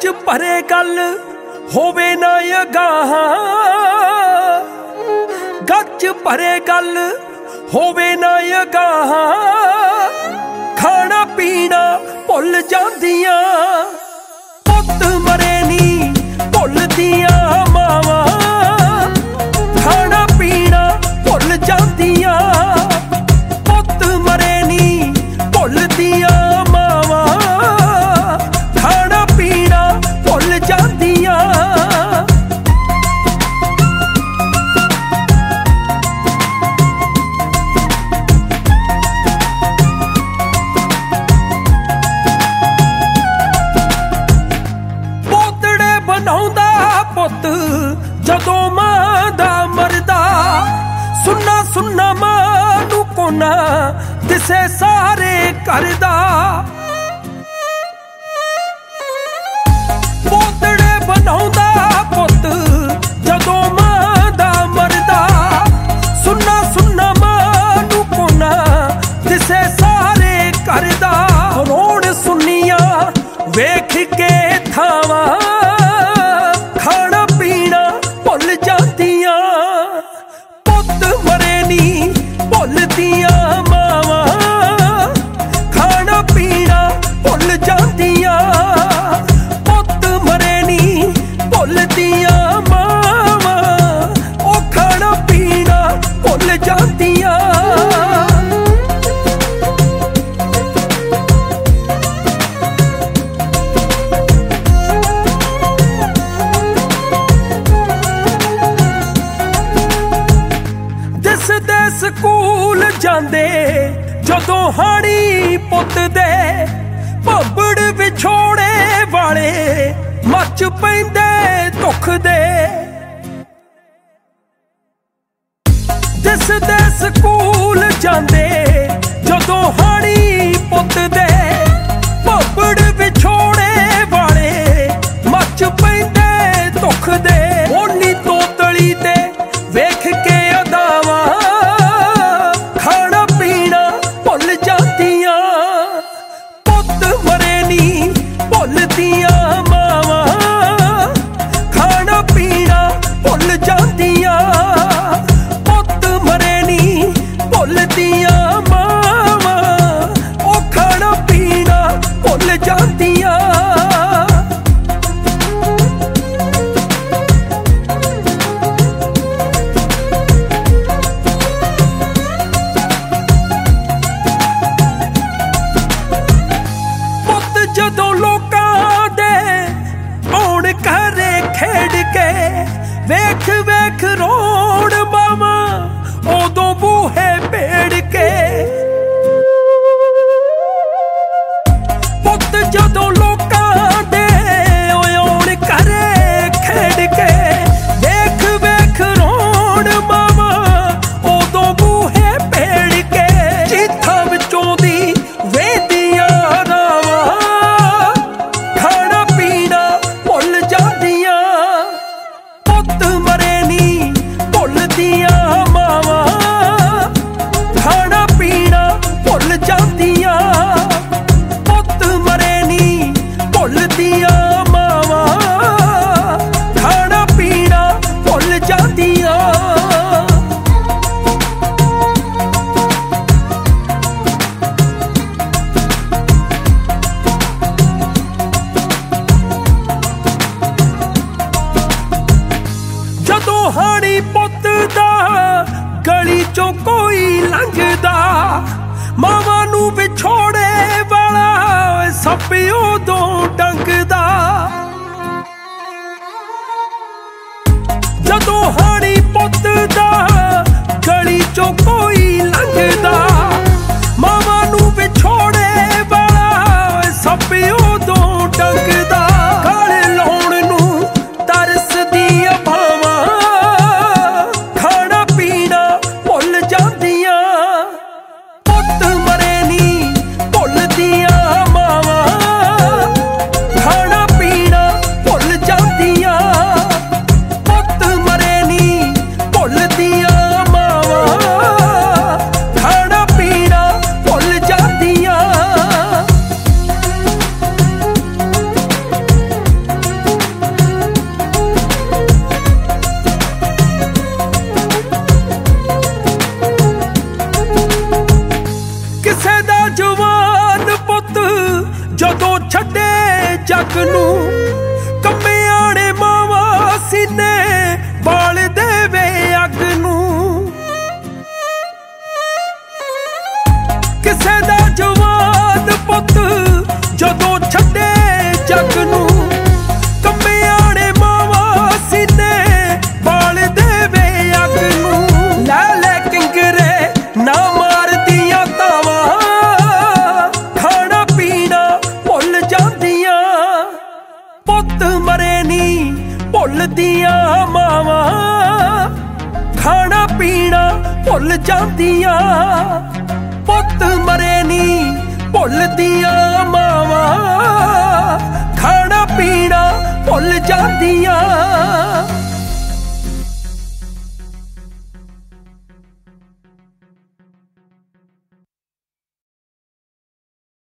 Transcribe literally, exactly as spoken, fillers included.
गज भरे गल होवे ना अगाह, गज भरे गल होवे ना अगाह, खाना पीना भुल जांदियां, पुत मरे नी भुलदियां मावां, खाना पीना भुल जांदियां, पुत मरे नी भुलदियां मावां, खाना पीना भुल जांदियां। बनाउंदा पुत जदों मां दा मरदा, सुन्ना सुन्ना मां नू कोना दिसे सारे करदा, पोतड़े बनाउंदा पुत जदों मां दा मरदा, सुन्ना सुन्ना मां नू कोना दिसे सारे करदा, रोण सुनिया वेख के थावां, पुत मरे नी भुलदियां मावां, खाना पीना भुल जांदियां, पुत मरे नी भुलदियां मावां, ओ खाना पीना भुल जांदियां। स्कूल जांदे जदों हाणी पुत दे, भंबड़ विछोड़े वाले मच पैंदे दुख दे, दिसदे स्कूल जांदे जदों हाणी पुत दे, भंबड़ विछोड़े वाले मच पैंदे दुख दे, ओनी तोतली ते वेख के अदावां, भुलदियां मावां, खाना पीना भुल जांदियां, पुत मरे नी भुलदियां मावां, ओ खाना पीना भुल जांदियां। जदों लोकां दे आउण घरे खेड के, वेख वेख रोण मावां उदों बूहे भेड़ के, पुत जदों लोकां दे आउण घरे खेड के, वेख वेख रोण मावां उदों बूहे भेड़ के, चीथां विचों दी वेदियां हाणी पुत दा गली चों कोई लंघदा, मावां नू विछोड़े वाला सप उदों डंगदा, जदों हाणी पुत दा गली चों कोई लंघदा, मावां नू विछोड़े वाला सप उदों डंगदा, गल लाउण नू तरसदी भावां, पुत मरे नी भुलदियां मावां, खाना पीना भुल जांदियां, पुत मरे नी भुलदियां मावां। ਭੁੱਲਦੀਆਂ ਮਾਵਾਂ ਖਾਣਾ ਪੀਣਾ ਭੁੱਲ ਜਾਂਦੀਆਂ ਪੁੱਤ ਮਰੇ ਨੀ ਭੁੱਲਦੀਆਂ ਮਾਵਾਂ